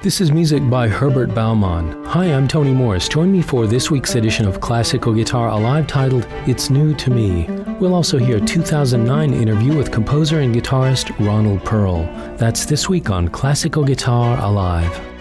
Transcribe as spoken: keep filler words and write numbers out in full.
This is music by Herbert Baumann. Hi, I'm Tony Morris. Join me for this week's edition of Classical Guitar Alive titled It's New to Me. We'll also hear a two thousand nine interview with composer and guitarist Ronald Pearl. That's this week on Classical Guitar Alive.